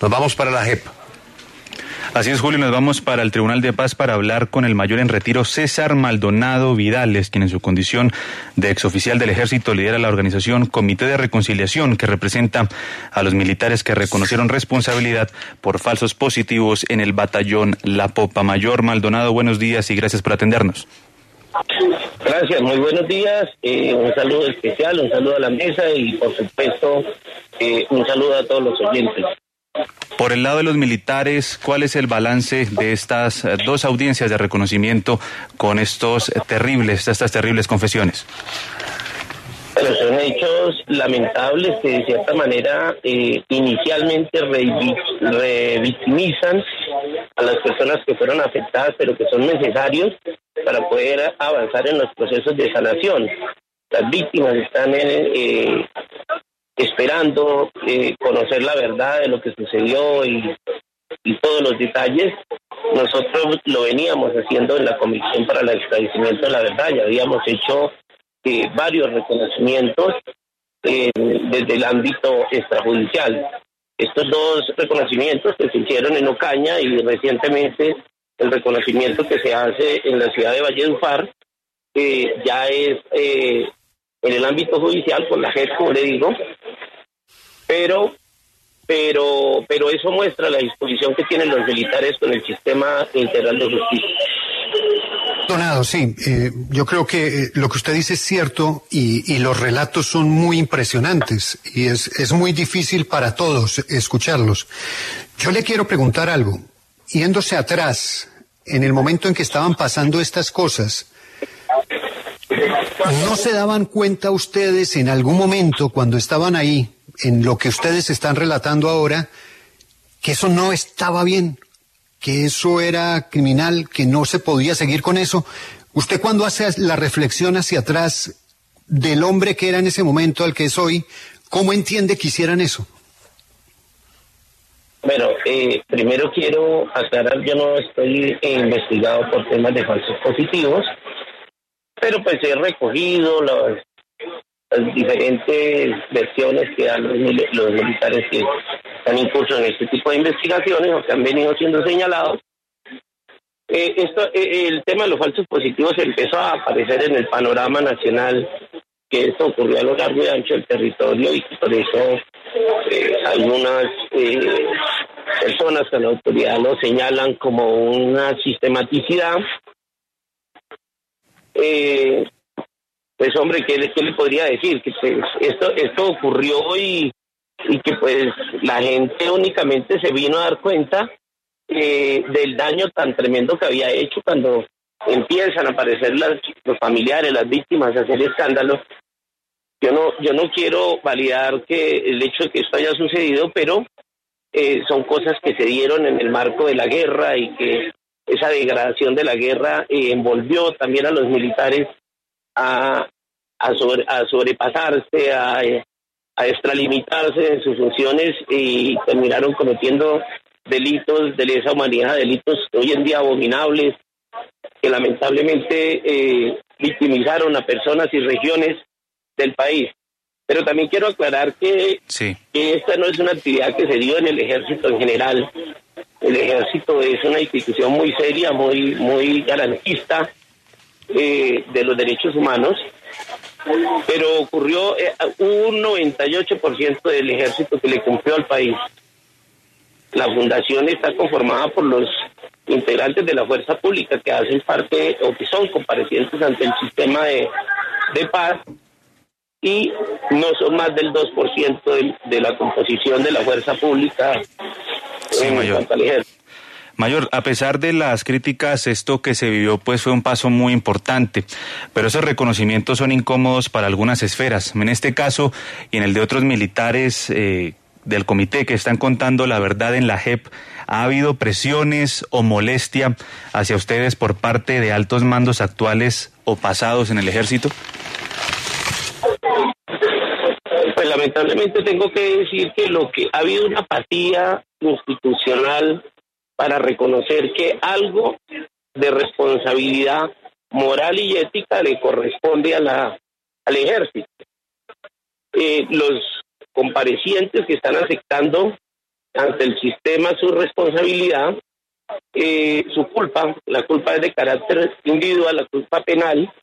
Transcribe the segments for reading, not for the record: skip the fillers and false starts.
Nos vamos para la JEP. Así es, Julio, nos vamos para el Tribunal de Paz para hablar con el mayor en retiro César Maldonado Vidales, quien en su condición de exoficial del Ejército lidera la organización Comité de Reconciliación, que representa a los militares que reconocieron responsabilidad por falsos positivos en el batallón La Popa. Mayor Maldonado, buenos días y gracias por atendernos. Gracias, muy buenos días, un saludo especial, un saludo a la mesa y por supuesto un saludo a todos los oyentes. Por el lado de los militares, ¿cuál es el balance de estas dos audiencias de reconocimiento con estas terribles confesiones? Bueno, son hechos lamentables que de cierta manera inicialmente revictimizan a las personas que fueron afectadas, pero que son necesarios para poder avanzar en los procesos de sanación. Las víctimas están esperando conocer la verdad de lo que sucedió y todos los detalles. Nosotros lo veníamos haciendo en la Comisión para el Esclarecimiento de la Verdad, ya habíamos hecho varios reconocimientos desde el ámbito extrajudicial. Estos dos reconocimientos que se hicieron en Ocaña y recientemente el reconocimiento que se hace en la ciudad de Valledupar ya es en el ámbito judicial con la JEP, como le digo, pero eso muestra la disposición que tienen los militares con el sistema integral de justicia. Donado, sí, yo creo que lo que usted dice es cierto y los relatos son muy impresionantes y es muy difícil para todos escucharlos. Yo le quiero preguntar algo, yéndose atrás, en el momento en que estaban pasando estas cosas, ¿no se daban cuenta ustedes en algún momento cuando estaban ahí, en lo que ustedes están relatando ahora, que eso no estaba bien, que eso era criminal, que no se podía seguir con eso? Usted, cuando hace la reflexión hacia atrás del hombre que era en ese momento al que es hoy, ¿cómo entiende que hicieran eso? Bueno, primero quiero aclarar, yo no estoy investigado por temas de falsos positivos, pero pues he recogido las diferentes versiones que dan los militares que están incursos en este tipo de investigaciones o que han venido siendo señalados. El tema de los falsos positivos empezó a aparecer en el panorama nacional, que esto ocurrió a lo largo y ancho del territorio, y por eso algunas personas con la autoridad lo señalan como una sistematicidad. Pues hombre, ¿qué le podría decir? Que pues esto ocurrió y que pues la gente únicamente se vino a dar cuenta del daño tan tremendo que había hecho cuando empiezan a aparecer los familiares, las víctimas, a hacer escándalos. Yo no quiero validar que el hecho de que esto haya sucedido, pero son cosas que se dieron en el marco de la guerra y que esa degradación de la guerra envolvió también a los militares a sobrepasarse, a extralimitarse en sus funciones y terminaron cometiendo delitos de lesa humanidad, delitos hoy en día abominables, que lamentablemente victimizaron a personas y regiones del país. Pero también quiero aclarar que esta no es una actividad que se dio en el ejército en general. El ejército es una institución muy seria, muy garantista de los derechos humanos, pero ocurrió un 98% del ejército que le cumplió al país. La fundación está conformada por los integrantes de la fuerza pública que hacen parte o que son comparecientes ante el sistema de paz, y no son más del 2% de la composición de la fuerza pública en cuanto al ejército. Mayor, a pesar de las críticas, esto que se vivió pues fue un paso muy importante, pero esos reconocimientos son incómodos para algunas esferas. En este caso y en el de otros militares del comité que están contando la verdad en la JEP, ¿ha habido presiones o molestia hacia ustedes por parte de altos mandos actuales o pasados en el ejército? Pues lamentablemente tengo que decir que ha habido una apatía institucional para reconocer que algo de responsabilidad moral y ética le corresponde al ejército. Los comparecientes que están aceptando ante el sistema su responsabilidad, su culpa, la culpa es de carácter individual, la culpa penal.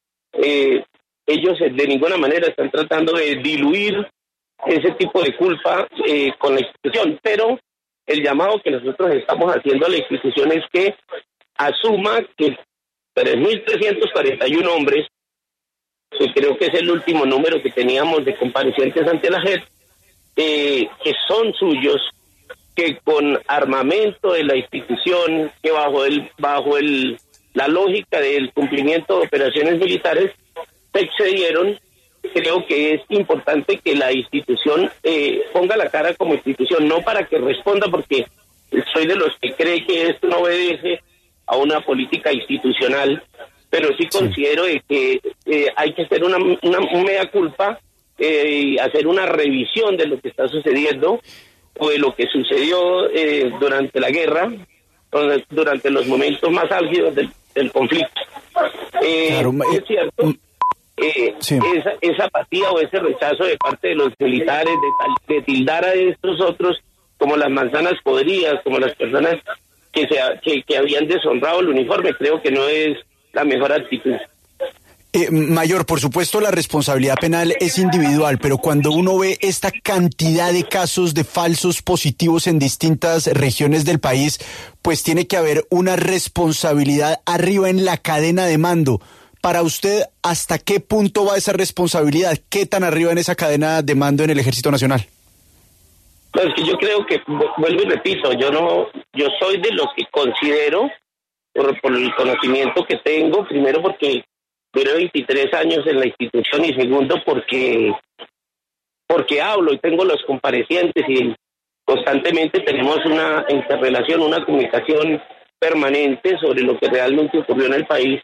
Ellos de ninguna manera están tratando de diluir ese tipo de culpa con la institución, pero el llamado que nosotros estamos haciendo a la institución es que asuma que 3.341 hombres, que creo que es el último número que teníamos de comparecientes ante la JEP, que son suyos, que con armamento de la institución, que bajo la lógica del cumplimiento de operaciones militares, se excedieron. Creo que es importante que la institución ponga la cara como institución, no para que responda, porque soy de los que cree que esto no obedece a una política institucional, pero sí considero que hay que hacer una mea culpa y hacer una revisión de lo que está sucediendo o de lo que sucedió durante la guerra, durante los momentos más álgidos del conflicto. Claro, es cierto, sí. esa apatía o ese rechazo de parte de los militares de tildar a estos otros como las manzanas podridas, como las personas que habían deshonrado el uniforme, creo que no es la mejor actitud. Mayor, por supuesto la responsabilidad penal es individual, pero cuando uno ve esta cantidad de casos de falsos positivos en distintas regiones del país, pues tiene que haber una responsabilidad arriba en la cadena de mando. Para usted, ¿hasta qué punto va esa responsabilidad? ¿Qué tan arriba en esa cadena de mando en el Ejército Nacional? Pues que yo creo que, vuelvo y repito, yo soy de los que considero, por el conocimiento que tengo, primero porque duré 23 años en la institución y segundo porque hablo y tengo los comparecientes y constantemente tenemos una interrelación, una comunicación permanente sobre lo que realmente ocurrió en el país.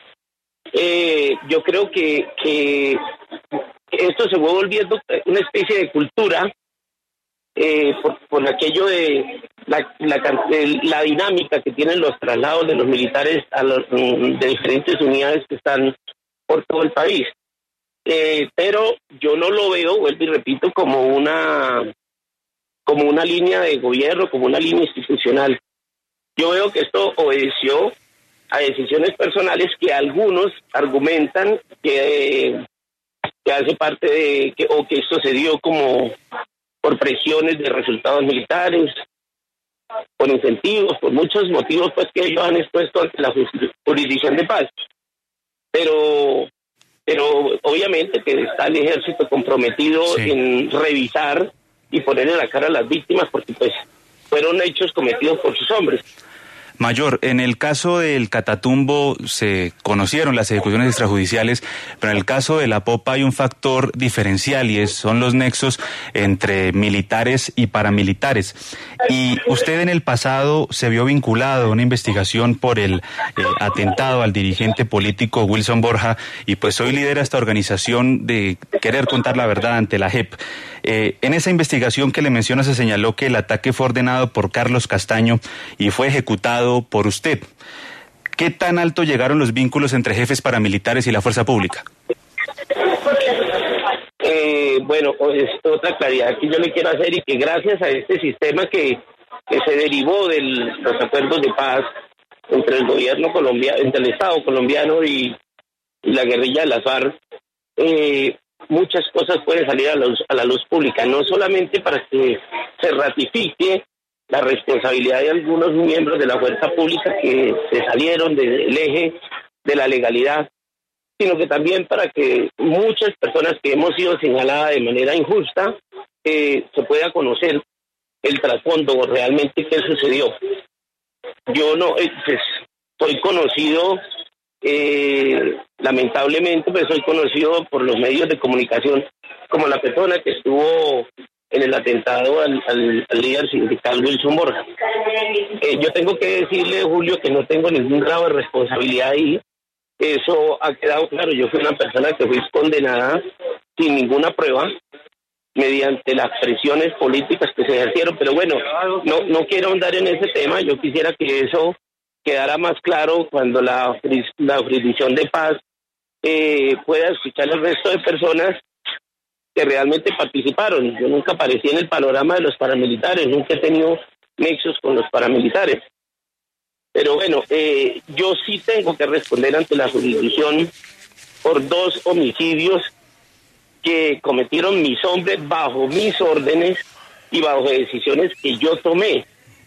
Yo creo que esto se fue volviendo una especie de cultura por aquello de la dinámica que tienen los traslados de los militares de diferentes unidades que están por todo el país. Pero yo no lo veo, vuelvo y repito, como una línea de gobierno, como una línea institucional. Yo veo que esto obedeció a decisiones personales que algunos argumentan que hace parte de que esto se dio como por presiones de resultados militares, por incentivos, por muchos motivos pues que ellos han expuesto ante la jurisdicción de paz. Pero obviamente que está el ejército comprometido en revisar y ponerle la cara a las víctimas porque pues fueron hechos cometidos por sus hombres. Mayor, en el caso del Catatumbo se conocieron las ejecuciones extrajudiciales, pero en el caso de la Popa hay un factor diferencial y son los nexos entre militares y paramilitares. Y usted en el pasado se vio vinculado a una investigación por el atentado al dirigente político Wilson Borja y pues hoy lidera esta organización de querer contar la verdad ante la JEP. En esa investigación que le menciono se señaló que el ataque fue ordenado por Carlos Castaño y fue ejecutado por usted. ¿Qué tan alto llegaron los vínculos entre jefes paramilitares y la fuerza pública? Bueno, es otra claridad que yo le quiero hacer y que gracias a este sistema que se derivó de los acuerdos de paz entre el gobierno colombiano, entre el Estado colombiano y la guerrilla de las FARC, muchas cosas pueden salir a la luz pública, no solamente para que se ratifique la responsabilidad de algunos miembros de la fuerza pública que se salieron del eje de la legalidad, sino que también para que muchas personas que hemos sido señaladas de manera injusta se pueda conocer el trasfondo realmente qué sucedió. Yo no, pues, soy conocido, lamentablemente, pues soy conocido por los medios de comunicación como la persona que estuvo en el atentado al líder sindical Wilson Borja. Yo tengo que decirle, Julio, que no tengo ningún grado de responsabilidad ahí. Eso ha quedado claro. Yo fui una persona que fui condenada sin ninguna prueba mediante las presiones políticas que se ejercieron. Pero bueno, no quiero ahondar en ese tema. Yo quisiera que eso quedara más claro cuando la jurisdicción de paz pueda escuchar al resto de personas que realmente participaron. Yo nunca aparecí en el panorama de los paramilitares, nunca he tenido nexos con los paramilitares. Pero bueno, yo sí tengo que responder ante la jurisdicción por 2 homicidios que cometieron mis hombres bajo mis órdenes y bajo decisiones que yo tomé.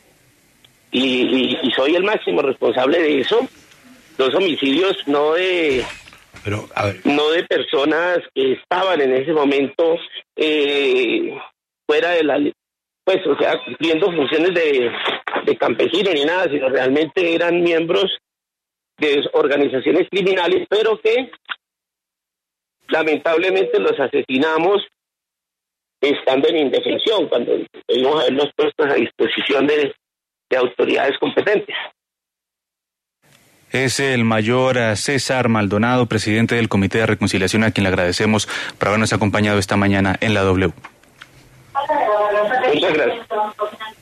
Y soy el máximo responsable de eso. 2 homicidios no de personas que estaban en ese momento fuera de la, pues, o sea, cumpliendo funciones de campesino ni nada, sino realmente eran miembros de organizaciones criminales, pero que lamentablemente los asesinamos estando en indefensión, cuando debimos haberlos puestos a disposición de autoridades competentes. Es el mayor César Maldonado, presidente del Comité de Reconciliación, a quien le agradecemos por habernos acompañado esta mañana en la W. Muchas gracias.